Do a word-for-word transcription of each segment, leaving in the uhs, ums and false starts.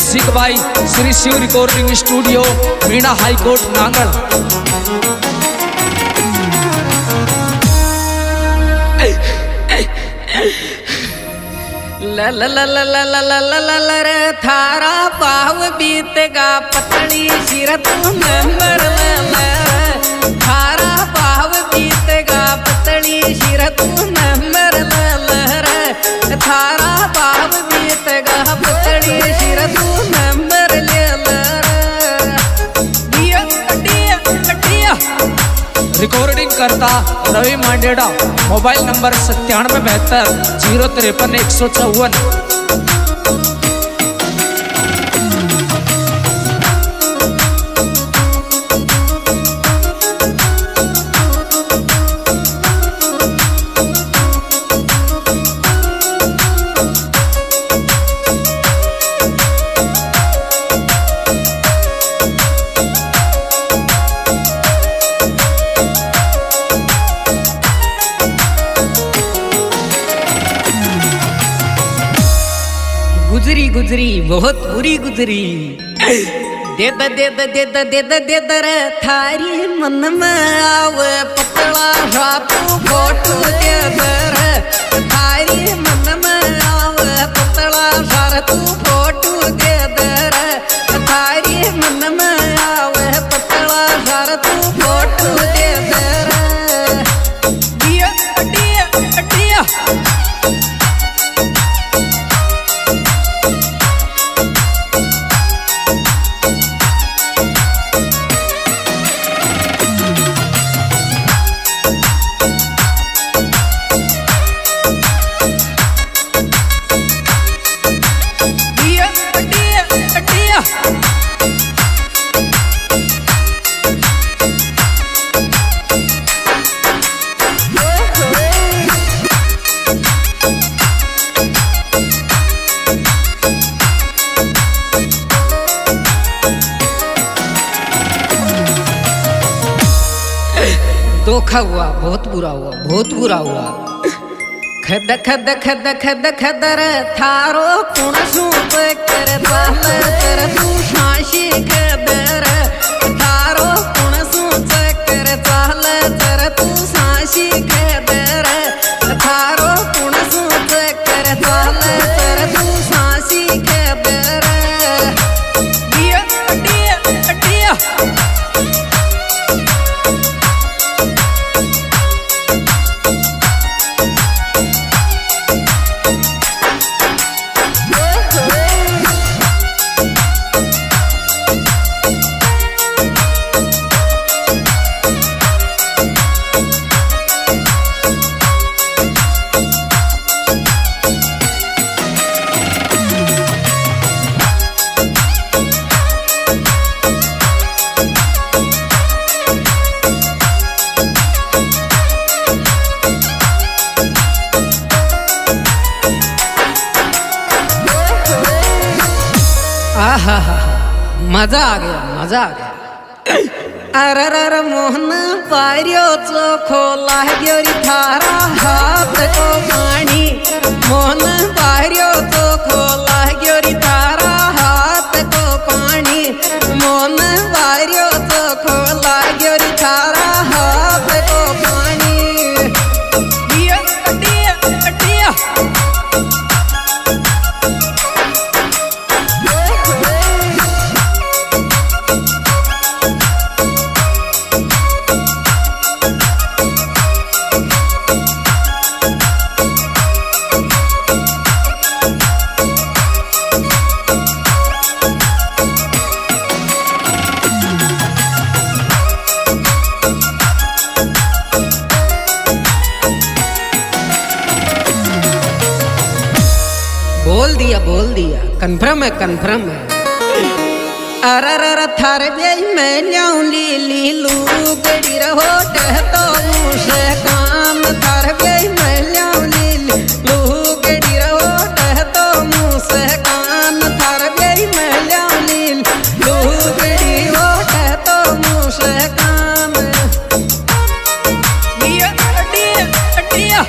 Music by Shri Shiv recording studio Meena high court Nangal. ल ल ल ल ल ल ल ल ल रे थारा पाव बीतेगा पतली सिर तू नंबर ल ल थारा पाव बीतेगा पतली सिर तू नंबर ल ल रे थारा पाव बीतेगा पतली सिर तू नंबर ले ल रे दिया दिया दिया। रिकॉर्डिंग करता रवि मांडेड़ा, मोबाइल नंबर सत्तानवे बहत्तर जीरो तिरपन एक सौ चौवन। गुजरी गुजरी बहुत बुरी गुजरी दे the they the they the they the they द रे थारी मन में आवे पतला सा तू फोटो दे द रे थारी मन में आवे पतला सा तू फोटो दे द रे थारी मन में आवे पतला सा तू फोटो दे द रे दिया दिया दिया। धोखा हुआ, बहुत बुरा हुआ, बहुत बुरा हुआ। खद खद खद खद खद रे थारो कुण सूप कर बाल कर तू शाशी खद रे थारो कुण सूप कर चाल कर तू शाशी खद रे थारो कुण सूप कर चाल कर तू शाशी खद रे दिया दिया दिया। आहा हा मजा आ गया, मजा आ गया। अरे अरे मोहन पारियो चोखो लागोरी थारा हाथ को पानी मोहन पारियो चोखो लागोरी थारा हाथ को पानी मोहन पारियो चोखो लागोरी थारा हाथ को पानी दिया दिया दिया। बोल दिया बोल दिया, कन्फर्म है कन्फर्म है। अरे अरे थार गई मैं लियाऊं ली ली लू गड़ी रहो तो मुझे काम थार गई मैं लियाऊं ली ली लू गड़ी रहो तो मुझे काम थार गई मैं लियाऊं ली लू गड़ी हो तो मुझे काम दिया दिया दिया।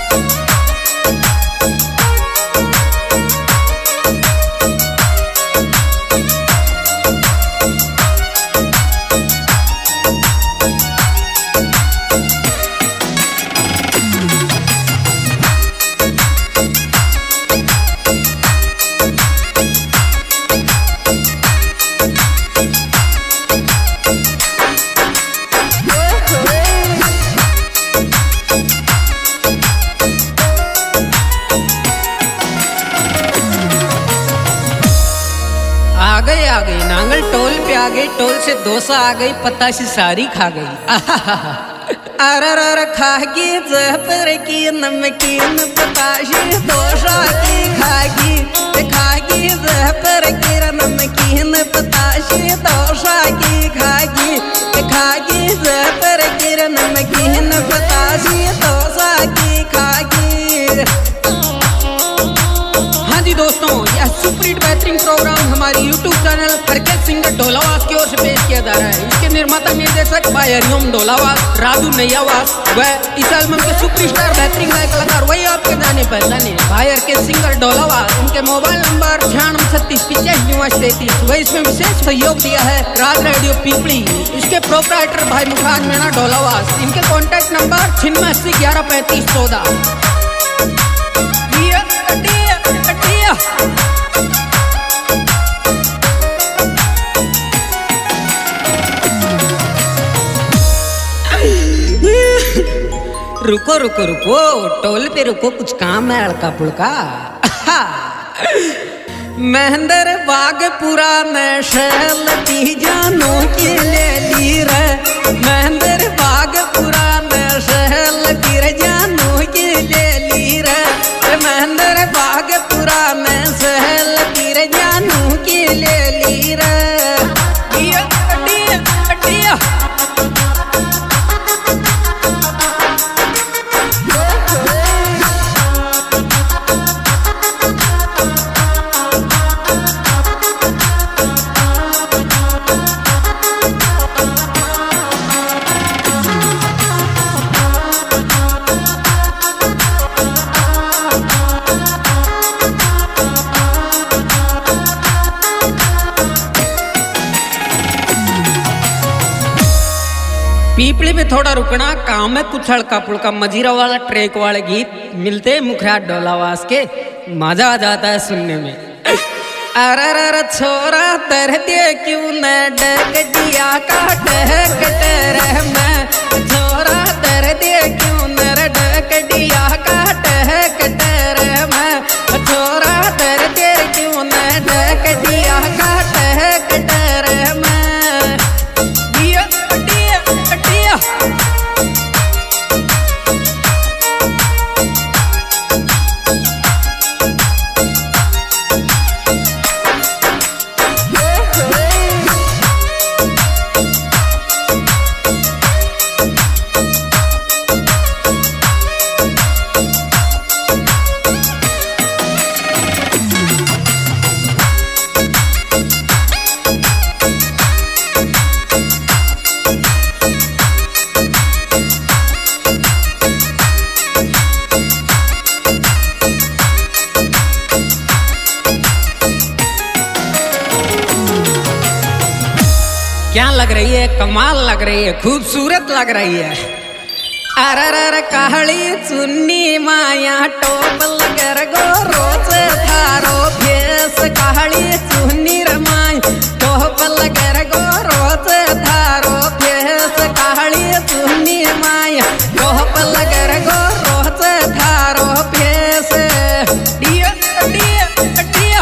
आ गई आ गई नांगल टोल पे आ गई, टोल से डोसा आ गई, पताशी सारी खा गई। अरर अर खागी जहपर की नमकीन पताशी डोसा की खागी, खागी जहपर की नमकीन पताशी डोसा की खागी, खागी जहपर की नमकीन पताशी डोसा की खागी। हाँ जी दोस्तों, यह सुपरहिट बेहतरीन प्रोग्राम हमारी यूट्यूब चैनल हरकत सिंगर ढोलावास की ओर से पेश किया जा रहा है। इसके निर्माता निर्देशक भाई हरिओम ढोलावास, राजू नैयावास व इस एल्बम के सुपरस्टार बेहतरीन गायक कलाकार वही आपके जाने पहचाने भाई हरकत सिंगर ढोलावास। इनके मोबाइल नंबर छियानवे छत्तीस पिचासी निवास तैतीस। वह इसमें विशेष सहयोग दिया है राज रेडियो पीपली। इसके प्रोपराइटर भाई मुखार मीणा ढोलावास। इनके कॉन्टैक्ट नंबर छिन्नवे अस्सी ग्यारह पैंतीस चौदह। रुको रुको रुको, टोल पे रुको, कुछ काम है हल्का फुल्का। महेंद्र बागपुरा में शैलती जानों की ले ली रे, महेंद्र बागपुरा में शैलती रे जानों की ले ली रे, महेंद्र बागपुरा में शैलती रे जानों की ले ली रे। डिया डिया डिया पीपली में थोड़ा रुकना काम है, कुछ हल्का फुल्का मजीरा वाला ट्रैक वाले गीत मिलते मुखिया ढोलावास के, मजा आ जाता है सुनने में। अरर छोरा तर दे क्यों न डक दिया का डक टर मैं, छोरा तर दे क्यों न डक दिया का डक टर मैं, छोरा तर दे क्यों न डक दिया का डक टर मैं। डिया डिया डिया क्या लग रही है, कमाल लग रही है, खूबसूरत लग रही है। अरर कहली चुन्नी माया टोपल कर गो रोज थारो फेस, कहली चुन्नी रमाई टोपल कर गो रोज थारो फेस, कहली चुन्नी माया टोपल कर गो रोज थारो फेस। डिया डिया डिया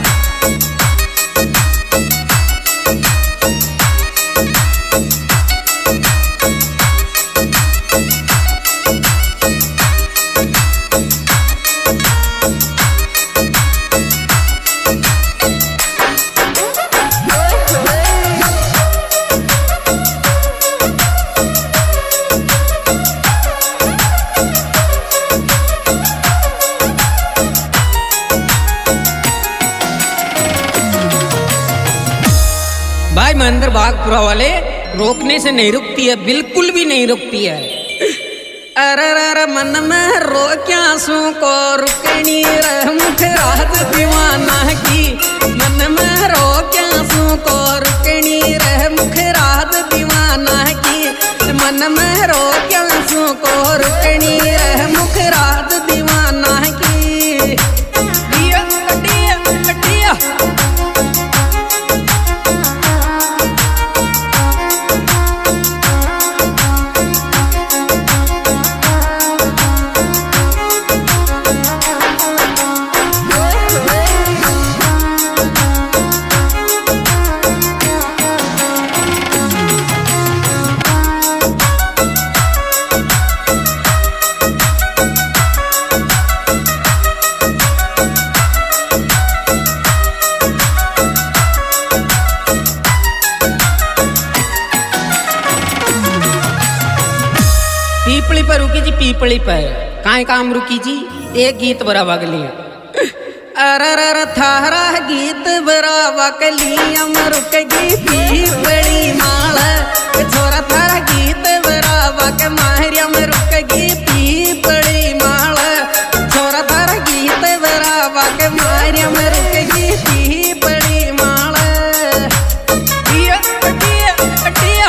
भाई महेंद्र बागपुरा वाले रोकने से नहीं रुकती है, बिल्कुल भी नहीं रुकती है। अरे अरे मन में रो क्या सू को रुकनी रह मुख रात दीवाना की मन में रो क्या सू को रुकनी रह मुख रात दीवाना की मन में रो क्या सू को रुकनी रह मुख रात दीवाना की दिया दिया दिया पीपली पर रुकी जी पीपली पर काहे काम रुकी जी एक गीत बरावा के लिए अरे अरे थारा गीत बरावा के लिए हम रुकेगी पीपली माल छोरा थारा गीत बरावा के माहिर हम रुकेगी पीपली माल छोरा थारा गीत बरावा के माहिर हम रुकेगी पीपली माल दिया दिया दिया